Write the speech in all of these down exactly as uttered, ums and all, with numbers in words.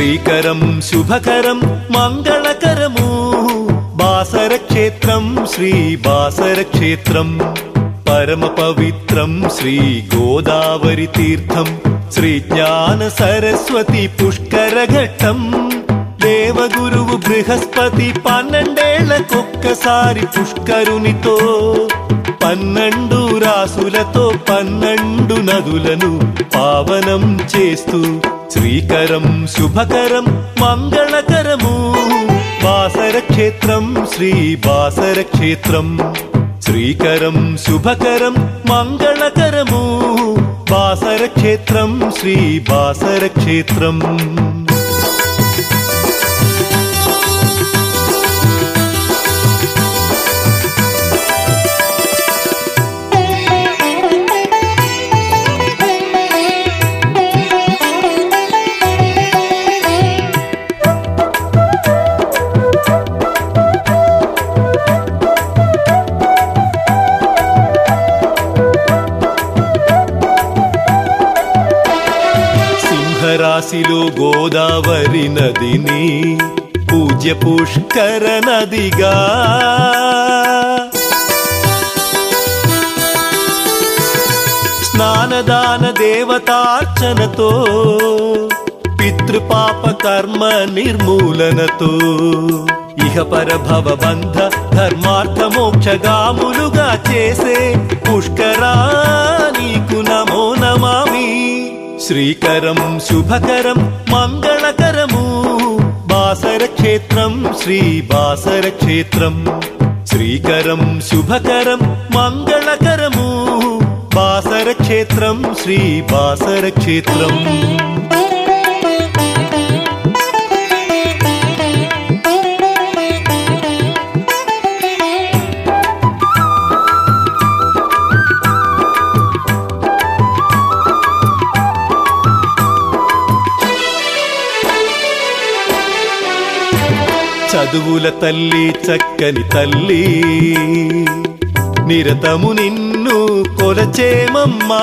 శ్రీకరం శుభకరం మంగళకరము బాసర క్షేత్రం శ్రీ బాసర క్షేత్రం పరమ పవిత్రం శ్రీ గోదావరి తీర్థం శ్రీ జ్ఞాన సరస్వతి పుష్కర ఘట్టం దేవగురువు బృహస్పతి పన్నెండేళ్లకొక్కసారి పుష్కరునితో పన్నెండు రాసులతో పన్నెండు నదులను పావనం చేస్తూ శ్రీకరం శుభకరం మంగళకరము బాసర క్షేత్రం శ్రీ బాసర క్షేత్రం శ్రీకరం శుభకరం మంగళకరము బాసర క్షేత్రం శ్రీ బాసర క్షేత్రం రాశిలో గోదావరి నదిని పూజ్య పుష్కర నదిగా స్నానదాన దేవతార్చనతో పితృపాప కర్మ నిర్మూలనతో ఇహపర భవబంధ ధర్మార్థ మోక్షగాములుగా చేసే పుష్కరా నీకు నమో నమామి శ్రీకరం శుభకరం మంగళకరము బాసర క్షేత్రం శ్రీ బాసర క్షేత్రం శ్రీకరం శుభకరం మంగళకరము బాసర క్షేత్రం శ్రీ బాసర క్షేత్రం చదువుల తల్లి చక్కని తల్లి నిరతము నిన్ను కొలచేమమ్మా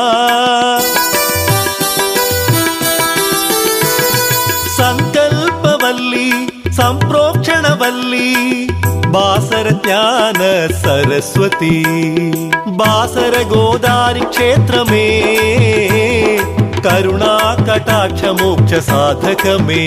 సంకల్పవల్లి సంప్రోక్షణవల్లి బాసర జ్ఞాన సరస్వతి బాసర గోదారి క్షేత్రమే కరుణా కటాక్ష మోక్ష సాధకమే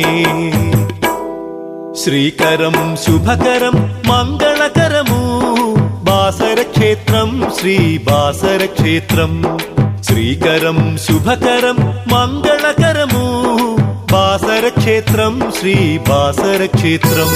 శ్రీకరం శుభకరం మంగళకరము బాసర క్షేత్రం శ్రీ బాసర క్షేత్రం శ్రీకరం శుభకరం మంగళకరము బాసర క్షేత్రం శ్రీ బాసర క్షేత్రం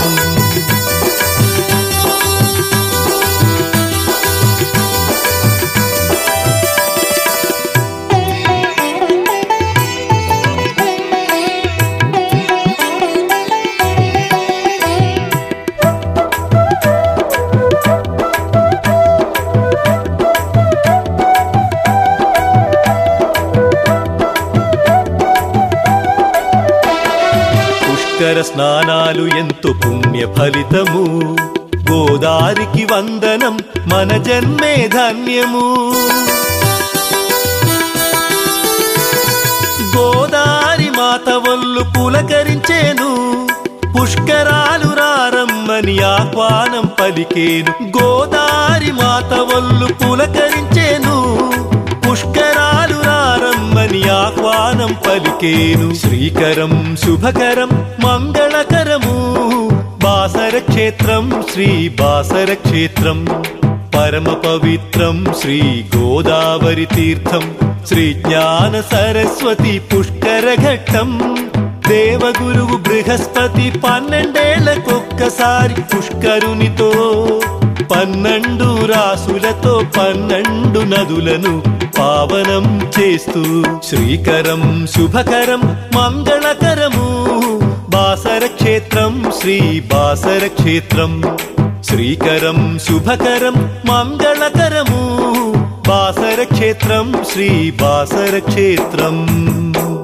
స్నానాలు ఎంతో పుణ్య ఫలితము గోదారికి వందనం మన జన్మే ధన్యము గోదారి మాత వల్లు పులకరించేను పుష్కరాలు రారమ్మని ఆహ్వానం పలికేను గోదారి మాత వల్లు పులకరించేను పుష్కరాలు రారమ్మని ఆహ్వానం పలికేను శ్రీకరం శుభకరం మంగళకరము బాసర క్షేత్రం శ్రీ బాసర క్షేత్రం పరమ పవిత్రం శ్రీ గోదావరి తీర్థం శ్రీ జ్ఞాన సరస్వతి పుష్కర ఘట్టం దేవగురువు బృహస్పతి పన్నెండేళ్లకొక్కసారి పుష్కరునితో పన్నెండు రాసులతో పన్నెండు నదులను పావనం చేస్తూ శ్రీకరం శుభకరం మంగళకరము బాసర క్షేత్రం శ్రీ బాసర క్షేత్రం శ్రీకరం శుభకరం మంగళకరము బాసర క్షేత్రం శ్రీ బాసర క్షేత్రం